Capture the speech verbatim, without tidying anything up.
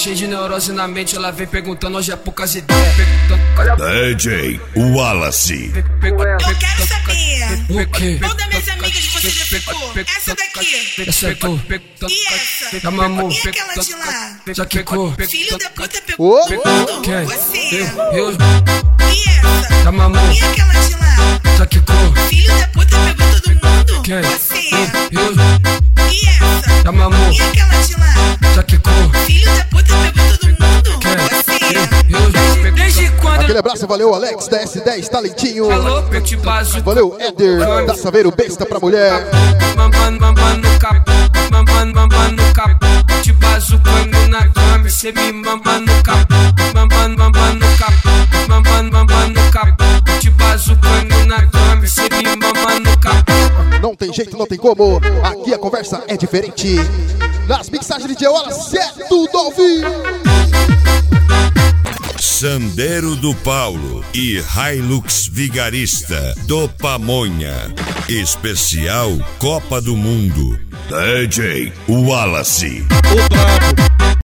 cheio de neurose na mente, ela vem perguntando hoje é poucas ideias. D J Wallace. Eu quero saber. O quê? Qual das minhas amigas você já ficou? Essa daqui. Essa é tu. E essa? Da Mamu. E aquela de lá? Já quicou. Filho da puta pegou tudo. Quem? Você. Eu. E essa? Da Mamu. E aquela de lá? Já quicou. Filho da puta pegou todo mundo. Quem? Você. Eu. E essa? Da Mamu. E aquela de lá? Já quicou. Filho da puta pegou todo mundo. Quem? Você. Eu. Desde quando? Aquele abraço, valeu Alex da S dez, talentinho. Alô, Pet Bazo. Valeu Éder, da Saveiro Besta pra mulher. Mamãe, mamãe no cap, mamãe, mamãe no cap. Te bazo quando na cama, cê me mama no cap. Mamãe, mamãe no cap, mamãe, mamãe no cap. Te bazo quando na cama, cê me mama no cap. Não tem jeito, não tem como. Aqui a conversa é diferente. Nas mixagens de D J Wallace é tudo ao vivo. Sandero do Paulo e Hilux Vigarista do Pamonha. Especial Copa do Mundo. D J Wallace. O brabo.